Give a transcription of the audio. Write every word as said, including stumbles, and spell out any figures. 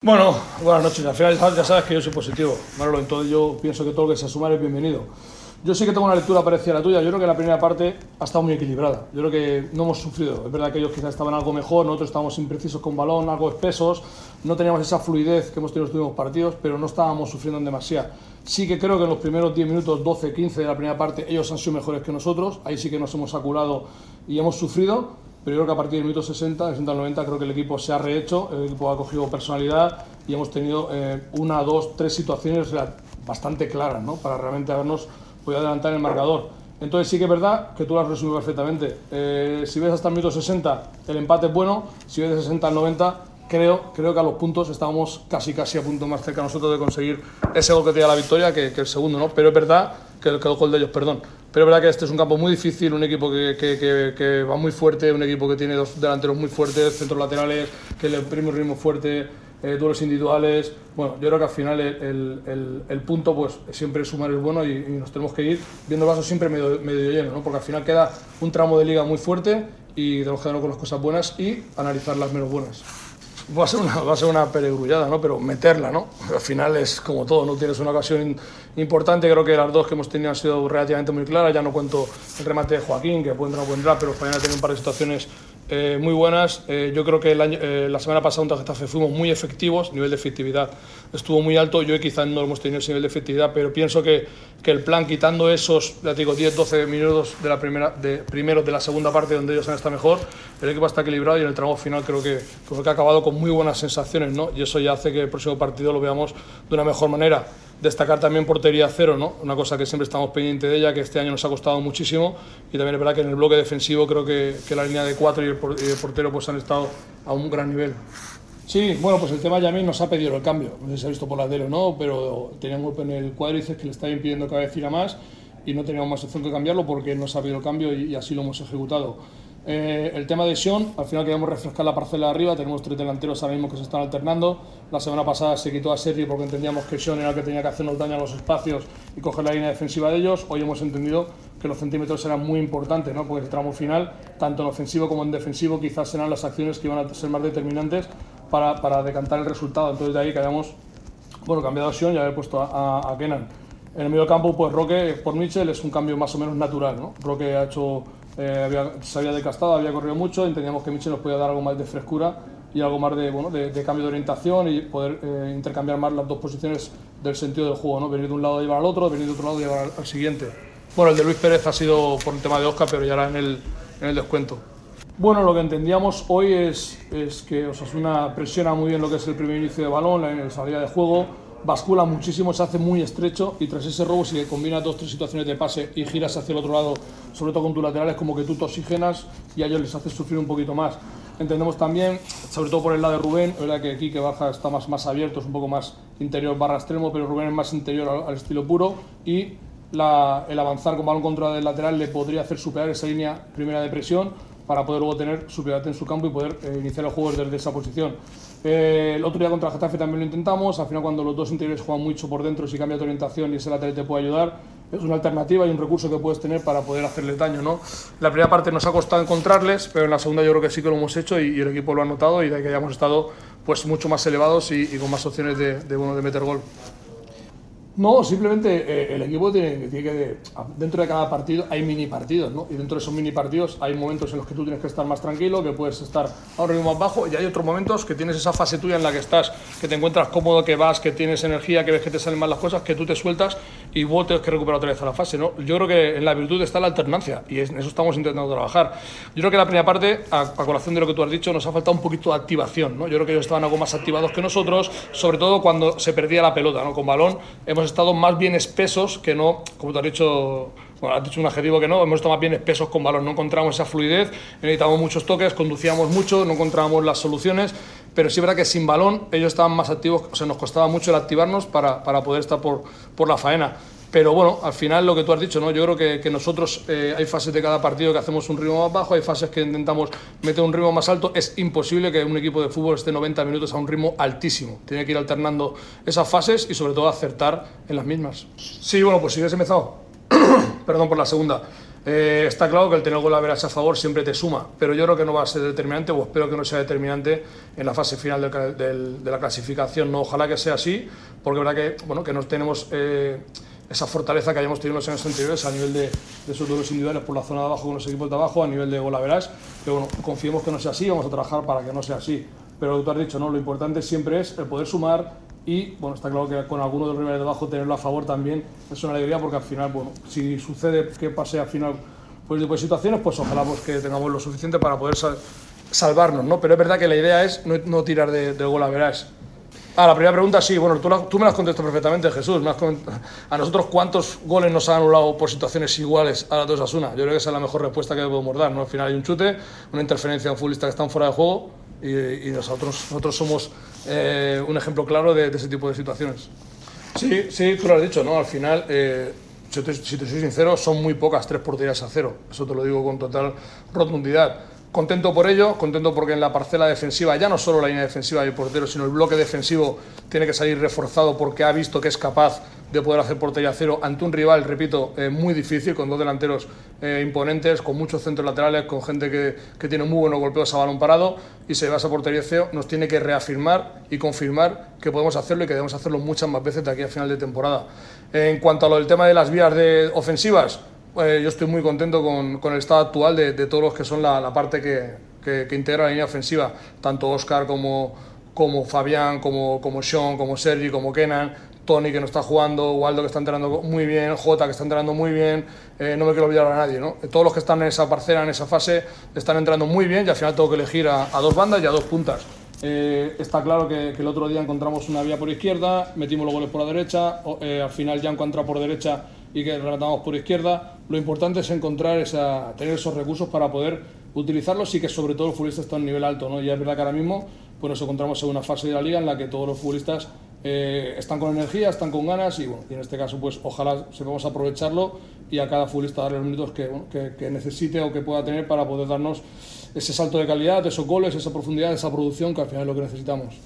Bueno, buenas noches. Al final ya sabes que yo soy positivo, Manolo, entonces yo pienso que todo lo que se suma es bienvenido. Yo sí que tengo una lectura parecida a la tuya. Yo creo que la primera parte ha estado muy equilibrada. Yo creo que no hemos sufrido. Es verdad que ellos quizás estaban algo mejor, nosotros estábamos imprecisos con balón, algo espesos, no teníamos esa fluidez que hemos tenido en los últimos partidos, pero no estábamos sufriendo en demasía. Sí que creo que en los primeros diez minutos, doce, quince de la primera parte, ellos han sido mejores que nosotros. Ahí sí que nos hemos saculado y hemos sufrido. Pero yo creo que a partir del minuto sesenta, sesenta al noventa, creo que el equipo se ha rehecho, el equipo ha cogido personalidad y hemos tenido eh, una, dos, tres situaciones bastante claras, ¿no?, para realmente habernos podido adelantar en el marcador. Entonces sí que es verdad que tú lo has resumido perfectamente. Eh, si ves hasta el minuto sesenta, el empate es bueno. Si ves de sesenta al noventa, creo, creo que a los puntos estábamos casi casi a punto más cerca nosotros de conseguir ese gol que te da la victoria que, que el segundo, ¿no? Pero es verdad que el, que el gol de ellos, perdón. Pero es verdad que este es un campo muy difícil, un equipo que, que, que, que va muy fuerte, un equipo que tiene dos delanteros muy fuertes, centros laterales, que le imprime un ritmo fuerte, eh, duelos individuales. Bueno, yo creo que al final el, el, el, el punto pues siempre sumar es bueno y, y nos tenemos que ir viendo el vaso siempre medio, medio lleno, ¿no? Porque al final queda un tramo de liga muy fuerte y tenemos que darnos con las cosas buenas y analizar las menos buenas. Va a ser una, va a ser una peregrullada, ¿no? Pero meterla, ¿no? Al final es como todo, ¿no? Tienes una ocasión importante, creo que las dos que hemos tenido han sido relativamente muy claras. Ya no cuento el remate de Joaquín, que puede entrar o puede entrar, pero mañana tiene un par de situaciones eh, muy buenas. Eh, yo creo que el año, eh, la semana pasada contra Getafe fuimos muy efectivos, nivel de efectividad estuvo muy alto. Yo quizás no hemos tenido ese nivel de efectividad, pero pienso que, que el plan, quitando esos, ya te digo, diez, doce minutos de la primera, de, primero de la segunda parte donde ellos han estado mejor, el equipo está equilibrado y en el tramo final creo que, creo que ha acabado con muy buenas sensaciones, ¿no? Y eso ya hace que el próximo partido lo veamos de una mejor manera. Destacar también portería cero, ¿no? Una cosa que siempre estamos pendientes de ella, que este año nos ha costado muchísimo, y también es verdad que en el bloque defensivo creo que, que la línea de cuatro y el, por, y el portero pues han estado a un gran nivel. Sí, bueno, pues el tema Yamil nos ha pedido el cambio, no sé si se ha visto por la tele o no, pero tenía un golpe en el cuádriceps que le estaba impidiendo cada vez ir a más y no teníamos más opción que cambiarlo porque él nos ha pedido el cambio y, y así lo hemos ejecutado. Eh, el tema de Sion, al final queremos refrescar la parcela de arriba, tenemos tres delanteros ahora mismo que se están alternando. La semana pasada se quitó a Sergi porque entendíamos que Sion era el que tenía que hacernos daño a los espacios y coger la línea defensiva de ellos. Hoy hemos entendido que los centímetros eran muy importantes, ¿no? Porque el tramo final, tanto en ofensivo como en defensivo, quizás serán las acciones que iban a ser más determinantes para, para decantar el resultado. Entonces de ahí que hayamos, bueno, cambiado a Sion y haber puesto a, a, a Kenan. En el medio campo, pues Roque por Mitchell es un cambio más o menos natural, ¿no? Roque ha hecho... Eh, había, se había desgastado, había corrido mucho, entendíamos que Mitchell nos podía dar algo más de frescura y algo más de, bueno, de, de cambio de orientación y poder eh, intercambiar más las dos posiciones del sentido del juego, ¿no? Venir de un lado y llevar al otro, venir de otro lado y llevar al, al siguiente. Bueno, el de Luis Pérez ha sido por el tema de Oscar, pero ya era en el, en el descuento. Bueno, lo que entendíamos hoy es, es que Osasuna presiona muy bien lo que es el primer inicio de balón, la, la salida de juego, bascula muchísimo, se hace muy estrecho y tras ese robo, si le combinas dos o tres situaciones de pase y giras hacia el otro lado, sobre todo con tus laterales, como que tú te oxigenas y a ellos les haces sufrir un poquito más. Entendemos también, sobre todo por el lado de Rubén, es verdad que aquí que Barja está más, más abierto, es un poco más interior barra extremo, pero Rubén es más interior al, al estilo puro y la, el avanzar con balón contra el lateral le podría hacer superar esa línea primera de presión para poder luego tener superioridad en su campo y poder eh, iniciar el juego desde esa posición. Eh, el otro día contra el Getafe también lo intentamos, al final cuando los dos interiores juegan mucho por dentro, si cambias de orientación y ese lateral te puede ayudar, es una alternativa y un recurso que puedes tener para poder hacerles daño, ¿no? La primera parte nos ha costado encontrarles, pero en la segunda yo creo que sí que lo hemos hecho y, y el equipo lo ha notado y de ahí que hayamos estado pues mucho más elevados y, y con más opciones de, de, bueno, de meter gol. No, simplemente eh, el equipo tiene, tiene que, dentro de cada partido hay mini partidos, ¿no? Y dentro de esos mini partidos hay momentos en los que tú tienes que estar más tranquilo, que puedes estar a un ritmo más bajo y hay otros momentos que tienes esa fase tuya en la que estás, que te encuentras cómodo, que vas, que tienes energía, que ves que te salen mal las cosas, que tú te sueltas y vos tienes que recuperar otra vez a la fase, ¿no? Yo creo que en la virtud está la alternancia y en eso estamos intentando trabajar. Yo creo que la primera parte, a, a colación de lo que tú has dicho, nos ha faltado un poquito de activación, ¿no? Yo creo que ellos estaban algo más activados que nosotros, sobre todo cuando se perdía la pelota, ¿no? Con balón hemos estado más bien espesos que no, como te has dicho, bueno, has dicho un adjetivo que no, hemos estado más bien espesos con balón, no encontramos esa fluidez, necesitábamos muchos toques, conducíamos mucho, no encontrábamos las soluciones, pero sí es verdad que sin balón ellos estaban más activos, o sea, nos costaba mucho el activarnos para, para poder estar por, por la faena. Pero bueno, al final lo que tú has dicho, ¿no? Yo creo que, que nosotros eh, hay fases de cada partido que hacemos un ritmo más bajo, hay fases que intentamos meter un ritmo más alto. Es imposible que un equipo de fútbol esté noventa minutos a un ritmo altísimo. Tiene que ir alternando esas fases y sobre todo acertar en las mismas. Sí, bueno, pues si hubiese empezado, perdón por la segunda, Eh, está claro que el tener gol average a favor siempre te suma, pero yo creo que no va a ser determinante, o espero que no sea determinante en la fase final del, del, de la clasificación. No, ojalá que sea así, porque es verdad que, bueno, que no tenemos eh, esa fortaleza que hayamos tenido en los años anteriores a nivel de, de esos duelos individuales por la zona de abajo con los equipos de abajo, a nivel de gol average, pero bueno, confiemos que no sea así, vamos a trabajar para que no sea así. Pero lo que tú has dicho, ¿no? Lo importante siempre es el poder sumar. Y bueno, está claro que con alguno de los rivales de abajo tenerlo a favor también es una alegría, porque al final, bueno, si sucede que pase al final pues tipo de situaciones, pues ojalá pues, que tengamos lo suficiente para poder sal salvarnos, ¿no? Pero es verdad que la idea es no, no tirar de, de gol a verás. Ah, la primera pregunta sí, bueno, tú, la, tú me la has contestado perfectamente, Jesús. Me has a nosotros, ¿cuántos goles nos han anulado por situaciones iguales a las dos Osasuna? Yo creo que esa es la mejor respuesta que podemos dar, ¿no? Al final hay un chute, una interferencia de un futbolista que está fuera de juego, y, y nosotros, nosotros somos eh, un ejemplo claro de, de ese tipo de situaciones. Sí, sí, tú lo has dicho, ¿no? Al final, eh, si, te, si te soy sincero, son muy pocas tres porterías a cero. Eso te lo digo con total rotundidad. Contento por ello, contento porque en la parcela defensiva, ya no solo la línea defensiva y el portero, sino el bloque defensivo tiene que salir reforzado porque ha visto que es capaz de poder hacer portería a cero ante un rival, repito, eh, muy difícil, con dos delanteros eh, imponentes, con muchos centros laterales, con gente que, que tiene muy buenos golpeos a balón parado, y se va a esa portería a cero, nos tiene que reafirmar y confirmar que podemos hacerlo y que debemos hacerlo muchas más veces de aquí a final de temporada. Eh, en cuanto a lo del tema de las vías de ofensivas, Eh, yo estoy muy contento con, con el estado actual de, de todos los que son la, la parte que, que, que integra la línea ofensiva, tanto Óscar como, como Fabián, como, como Sean, como Sergi, como Kenan, Toni que no está jugando, Waldo que está entrenando muy bien, Jota que está entrenando muy bien, eh, no me quiero olvidar a nadie, ¿no? Todos los que están en esa parcela, en esa fase, están entrando muy bien y al final tengo que elegir a, a dos bandas y a dos puntas. Eh, está claro que, que el otro día encontramos una vía por izquierda, metimos los goles por la derecha, eh, al final ya encontramos por derecha y que rematamos por izquierda. Lo importante es encontrar esa, tener esos recursos para poder utilizarlos y que sobre todo el futbolista está a un nivel alto, ¿no? Y es verdad que ahora mismo pues nos encontramos en una fase de la liga en la que todos los futbolistas eh, están con energía, están con ganas y, bueno, y en este caso pues ojalá sepamos aprovecharlo y a cada futbolista darle los minutos que, bueno, que, que necesite o que pueda tener para poder darnos ese salto de calidad, esos goles, esa profundidad, esa producción que al final es lo que necesitamos.